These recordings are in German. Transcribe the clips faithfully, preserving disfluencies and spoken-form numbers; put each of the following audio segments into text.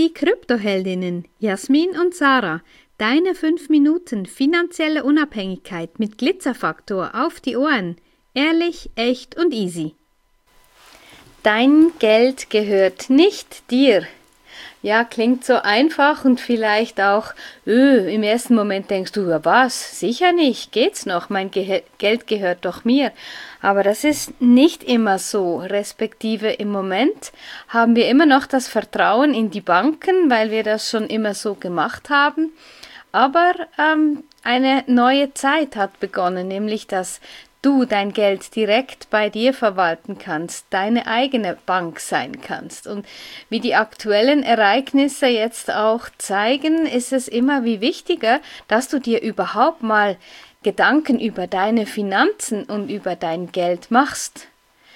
die Kryptoheldinnen Jasmin und Sarah. Deine fünf Minuten finanzielle Unabhängigkeit mit Glitzerfaktor auf die Ohren. Ehrlich, echt und easy. Dein Geld gehört nicht dir. Ja, klingt so einfach und vielleicht auch, öh, im ersten Moment denkst du, ja was, sicher nicht, geht's noch, mein Ge- Geld gehört doch mir. Aber das ist nicht immer so, respektive im Moment haben wir immer noch das Vertrauen in die Banken, weil wir das schon immer so gemacht haben. Aber ähm, eine neue Zeit hat begonnen, nämlich dass du dein Geld direkt bei dir verwalten kannst, deine eigene Bank sein kannst. Und wie die aktuellen Ereignisse jetzt auch zeigen, ist es immer wie wichtiger, dass du dir überhaupt mal Gedanken über deine Finanzen und über dein Geld machst.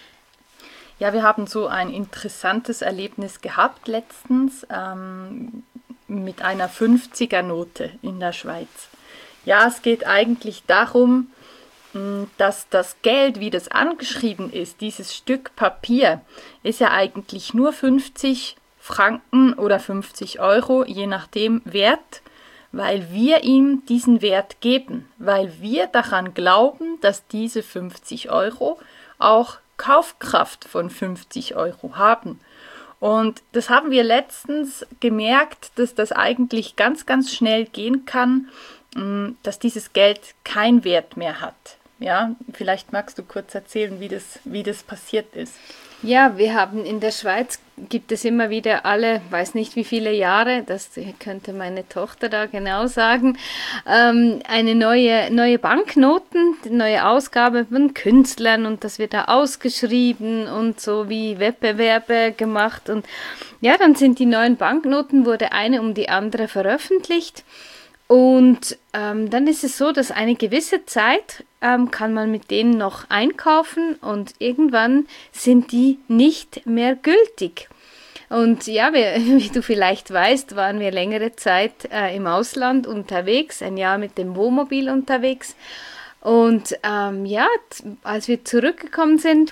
Ja, wir haben so ein interessantes Erlebnis gehabt letztens ähm, mit einer fünfziger-Note in der Schweiz. Ja, es geht eigentlich darum, dass das Geld, wie das angeschrieben ist, dieses Stück Papier, ist ja eigentlich nur fünfzig Franken oder fünfzig Euro, je nachdem wert, weil wir ihm diesen Wert geben, weil wir daran glauben, dass diese fünfzig Euro auch Kaufkraft von fünfzig Euro haben. Und das haben wir letztens gemerkt, dass das eigentlich ganz, ganz schnell gehen kann, dass dieses Geld keinen Wert mehr hat. Ja, vielleicht magst du kurz erzählen, wie das, wie das passiert ist. Ja, wir haben in der Schweiz, gibt es immer wieder alle, weiß nicht wie viele Jahre, das könnte meine Tochter da genau sagen, ähm, eine neue, neue Banknoten, neue Ausgabe von Künstlern und das wird da ausgeschrieben und so wie Wettbewerbe gemacht. Und ja, dann sind die neuen Banknoten, wurde eine um die andere veröffentlicht. Und ähm, dann ist es so, dass eine gewisse Zeit ähm, kann man mit denen noch einkaufen und irgendwann sind die nicht mehr gültig. Und ja, wir, wie du vielleicht weißt, waren wir längere Zeit äh, im Ausland unterwegs, ein Jahr mit dem Wohnmobil unterwegs. Und ähm, ja, t- als wir zurückgekommen sind,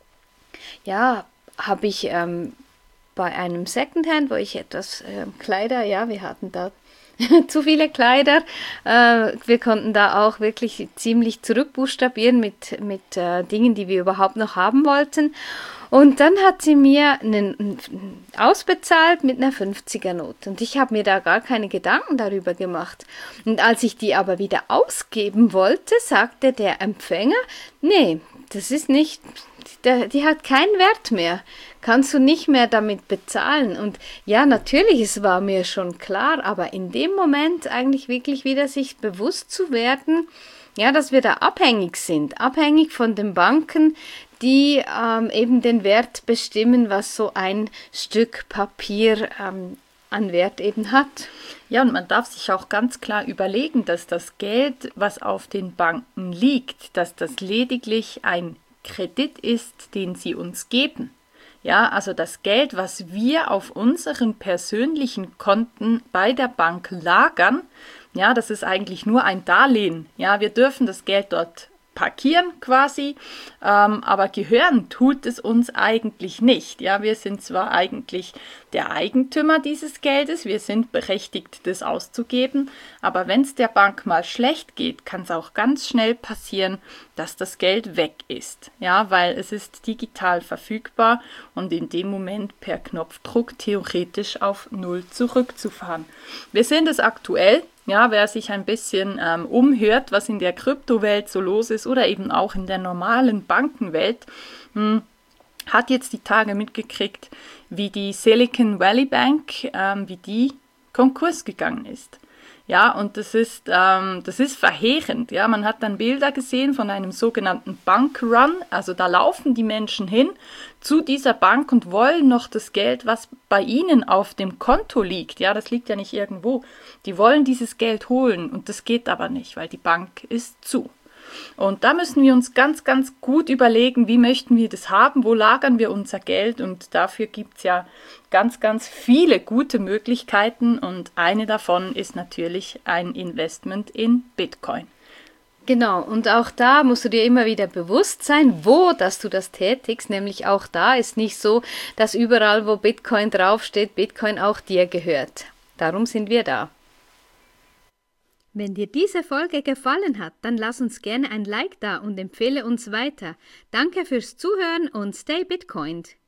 ja, habe ich ähm, bei einem Secondhand, wo ich etwas äh, Kleider, ja, wir hatten da zu viele Kleider. Äh, wir konnten da auch wirklich ziemlich zurückbuchstabieren mit, mit äh, Dingen, die wir überhaupt noch haben wollten. Und dann hat sie mir einen, ausbezahlt mit einer fünfziger-Note. Und ich habe mir da gar keine Gedanken darüber gemacht. Und als ich die aber wieder ausgeben wollte, sagte der Empfänger, nee, das ist nicht, die, die hat keinen Wert mehr. Kannst du nicht mehr damit bezahlen. Und ja, natürlich, es war mir schon klar, aber in dem Moment eigentlich wirklich wieder sich bewusst zu werden, ja, dass wir da abhängig sind, abhängig von den Banken, die ähm, eben den Wert bestimmen, was so ein Stück Papier ähm, an Wert eben hat. Ja, und man darf sich auch ganz klar überlegen, dass das Geld, was auf den Banken liegt, dass das lediglich ein Kredit ist, den sie uns geben. Ja, also das Geld, was wir auf unseren persönlichen Konten bei der Bank lagern, ja, das ist eigentlich nur ein Darlehen. Ja, wir dürfen das Geld dort parkieren quasi, ähm, aber gehören tut es uns eigentlich nicht. Ja, wir sind zwar eigentlich der Eigentümer dieses Geldes, wir sind berechtigt, das auszugeben, aber wenn es der Bank mal schlecht geht, kann es auch ganz schnell passieren, dass das Geld weg ist. Ja, weil es ist digital verfügbar und in dem Moment per Knopfdruck theoretisch auf Null zurückzufahren. Wir sehen das aktuell. Ja, wer sich ein bisschen ähm, umhört, was in der Kryptowelt so los ist oder eben auch in der normalen Bankenwelt, mh, hat jetzt die Tage mitgekriegt, wie die Silicon Valley Bank, ähm, wie die Konkurs gegangen ist. Ja, und das ist, ähm, das ist verheerend. Ja, man hat dann Bilder gesehen von einem sogenannten Bankrun. Also da laufen die Menschen hin zu dieser Bank und wollen noch das Geld, was bei ihnen auf dem Konto liegt. Ja, das liegt ja nicht irgendwo. Die wollen dieses Geld holen und das geht aber nicht, weil die Bank ist zu. Und da müssen wir uns ganz, ganz gut überlegen, wie möchten wir das haben, wo lagern wir unser Geld, und dafür gibt es ja ganz, ganz viele gute Möglichkeiten und eine davon ist natürlich ein Investment in Bitcoin. Genau, und auch da musst du dir immer wieder bewusst sein, wo, dass du das tätigst, nämlich auch da ist nicht so, dass überall, wo Bitcoin draufsteht, Bitcoin auch dir gehört. Darum sind wir da. Wenn dir diese Folge gefallen hat, dann lass uns gerne ein Like da und empfehle uns weiter. Danke fürs Zuhören und stay Bitcoined!